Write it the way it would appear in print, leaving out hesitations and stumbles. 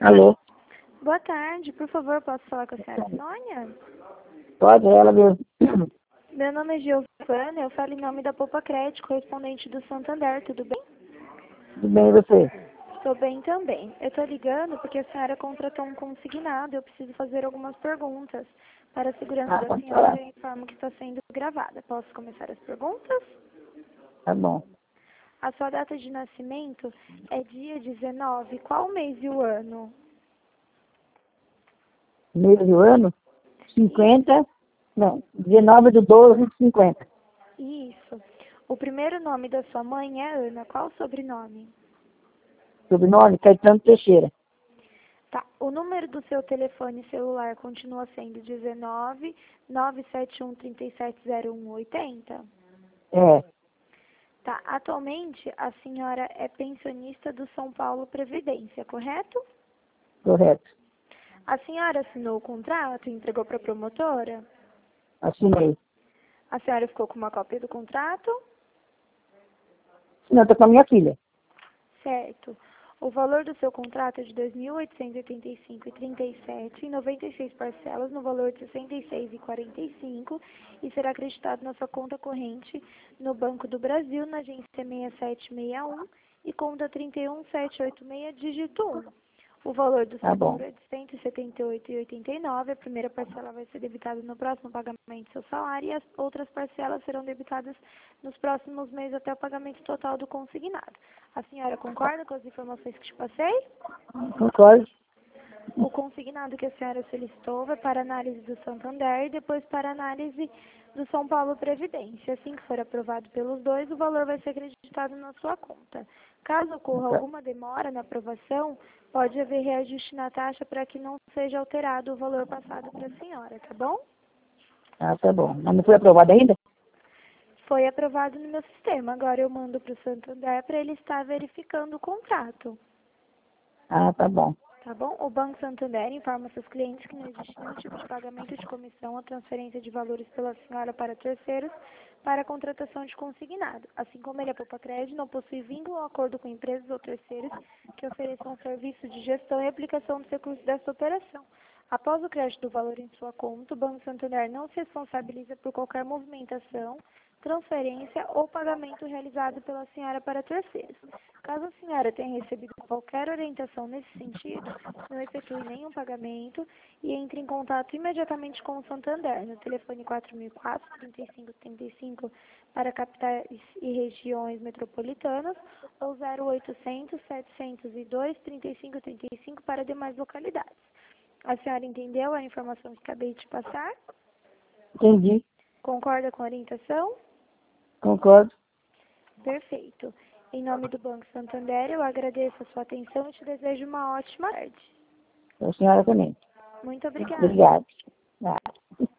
Alô? Boa tarde, por favor, posso falar com a senhora Sônia? Pode, ela mesmo. Meu nome é Giovana, eu falo em nome da Poupa Crédito, correspondente do Santander, tudo bem? Tudo bem, e você? Estou bem também. Eu estou ligando porque a senhora contratou um consignado, eu preciso fazer algumas perguntas. Para a segurança da Pode senhora, falar. eu informo que está sendo gravada. Posso começar as perguntas? Tá bom. A sua data de nascimento é dia 19, qual mês e o ano? Mês do ano? 50, não, 19/12/50. Isso. O primeiro nome da sua mãe é Ana, qual o sobrenome? Sobrenome, Caetano Teixeira. Tá. O número do seu telefone celular continua sendo 19 971 3701 80? É, Tá. Atualmente, a senhora é pensionista do São Paulo Previdência, correto? correto. A senhora assinou o contrato e entregou para a promotora? Assinei. A senhora ficou com uma cópia do contrato? Não, tô com a minha filha. Certo. O valor do seu contrato é de R$ 2.885,37 em 96 parcelas no valor de R$ 66,45 e será acreditado na sua conta corrente no Banco do Brasil, na agência 6761 e conta 31786, dígito 1. O valor do Tá bom. seguro é de R$ 178,89. A primeira parcela vai ser debitada no próximo pagamento do seu salário e as outras parcelas serão debitadas nos próximos meses até o pagamento total do consignado. A senhora concorda com as informações que te passei? Concordo. O consignado que a senhora solicitou vai para análise do Santander e depois para análise do São Paulo Previdência. Assim que for aprovado pelos dois, o valor vai ser acreditado na sua conta. Caso ocorra alguma demora na aprovação, pode haver reajuste na taxa para que não seja alterado o valor passado para a senhora, tá bom? Ah, tá bom. Mas não foi aprovado ainda? Foi aprovado no meu sistema. Agora eu mando para o Santander para ele estar verificando o contrato. Ah, tá bom. Tá bom? O Banco Santander informa seus clientes que não existe nenhum tipo de pagamento de comissão ou transferência de valores pela senhora para terceiros para a contratação de consignado. Assim como ele é Poupa Crédito, não possui vínculo ou acordo com empresas ou terceiros que ofereçam serviço de gestão e aplicação dos recursos dessa operação. Após o crédito do valor em sua conta, o Banco Santander não se responsabiliza por qualquer movimentação, transferência ou pagamento realizado pela senhora para terceiros. Caso a senhora tenha recebido qualquer orientação nesse sentido, não efetue nenhum pagamento e entre em contato imediatamente com o Santander no telefone 4004-3535 para capitais e regiões metropolitanas ou 0800-702-3535 para demais localidades. A senhora entendeu a informação que acabei de te passar? Entendi. Concorda com a orientação? Concordo. Perfeito. Em nome do Banco Santander, eu agradeço a sua atenção e te desejo uma ótima tarde. A senhora também. Muito obrigada. Obrigado. Ah.